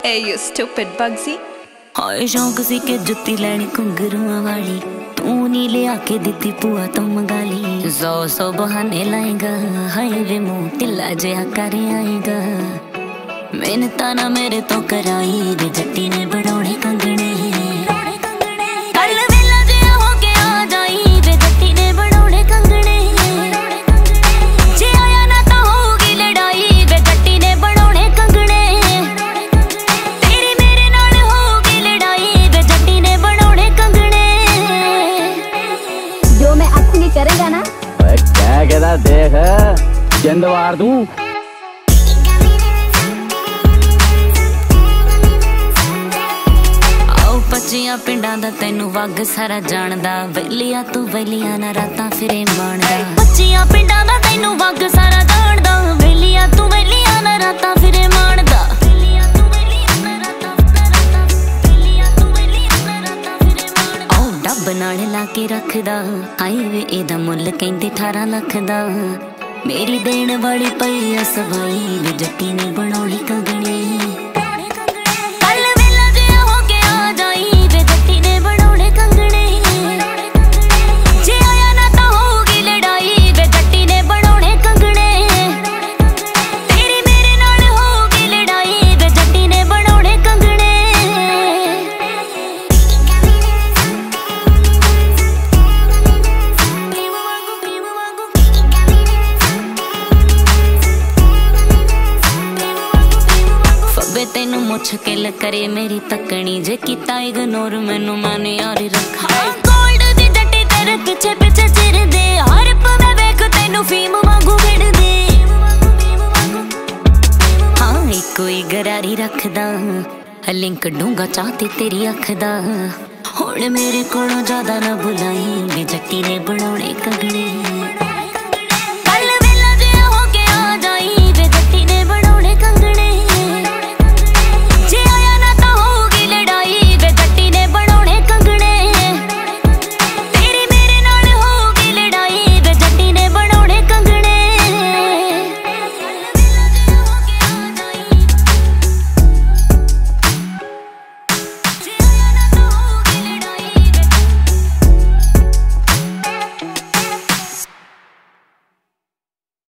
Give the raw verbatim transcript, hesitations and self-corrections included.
Hey, you stupid Bugsy. हाय शौक सी के जुत्ती लैनी घुंघरूआं वाली, तू नहीं लिया के दिती पुआ तो मंगाली। सौ सौ बहाने लाएगा, हाय वे मुंह ढिला जिहा कर आएगा। मेहनत ना मेरे तो कराई वे जट्टी ने बनाने कंगने। करेगा ना? क्या कहता देख जिंद वार दूं। आओ पच्चियां पिंडां दा तैनू वग सारा जानदा, वेलिया तू वेलिया ना रातां फिरे माणदा। पच्चियां पिंडां दा तैनू वग सारा जानदा, वेलिया तू वेलिया ना रातां फिरे माणदा। नाल ला के रखदा, हाय वे एदा मुल कहंदे अठारह लख दा। मेरी देण वाली पई आ सवाई वे जट्टी ने बनाउणी कंगणे। कल वेला जिहा हो के आ जाई वे जट्टी ने बनाउणे कंगणे। जे आया ना तां होगी लड़ाई वे जट्टी ने बनाउणे कंगणे। तेरी मेरे नाल होगी लड़ाई वे जट्टी ने बनाउणे कंगणे। तेनू मुछ किल करे मेरी तकनी, जे कीता इग्नोर मैनू मैंने यार रखा। गोल्ड दी जट्टी तेरे पीछे पीछे चिर दे, हर पवे वेख तेनू फीम वांगू गिड़ दे। हाँ इको ही गरारी रखदा, लिंक डूंगा चाहती तेरी अख दा। हुण मेरे कोलों ज्यादा ना बुलाई वे जट्टी ने बनाउणे कंगणे।